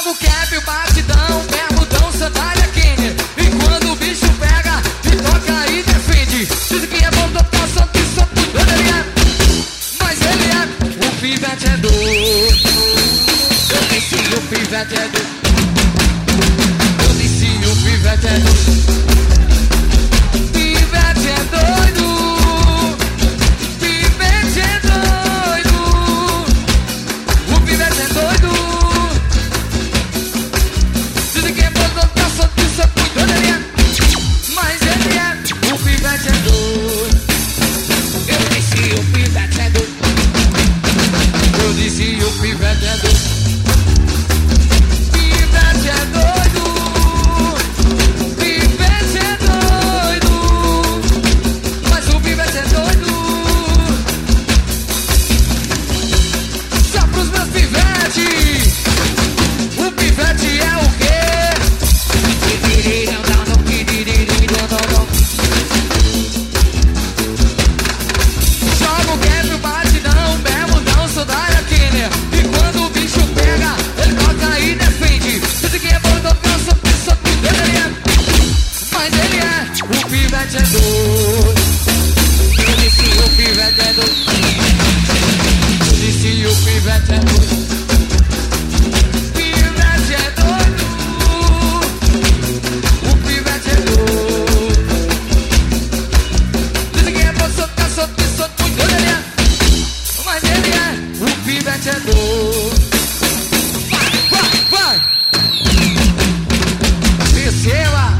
Joga o cap, o batidão, bermudão, sandália Kenner. E quando o bicho pega, me toca e defende. Diz que é bom tocar santo e santo, ele é. Mas ele é, o pivete é doido. Eu disse o pivete é doido. Eu disse o pivete é doido. Pivete é doido. Pivete é doido. O pivete é doido. Dizem que é bom tocar santo e santo, ele é. Mas ele é, o pivete é doido. Eu disse o pivete é doido. Eu disse o pivete é doido. Pivete é doido. Pivete é doido. Mas o pivete é doido. Só pros meus pivetes. O pivete é o quê? Joga o cap, o batidão, bermudão, sandália Kenner. E quando o bicho pega, ele toca e defende. Diz que é bom tocar só ele é. Mas ele é, o pivete é doido. Eu disse o pivete é doido. Eu disse o pivete é doido. Pivete é doido. O pivete é doido. Dizem que é bom tocar solto, ele é. Mas ele é, o pivete é doido. Vai! Desceva!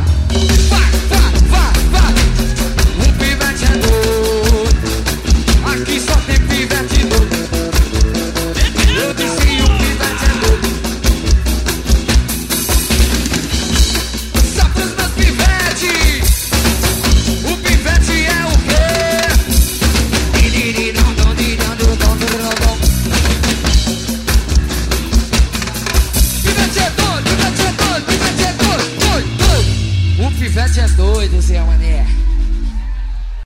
Vai! O pivete é doido. Aqui só tem pivete doido. Eu disse o pivete é doido. Só pros meus pivetes. O pivete é o quê? Pivete é doido. O pivete é doido, Zé Mané.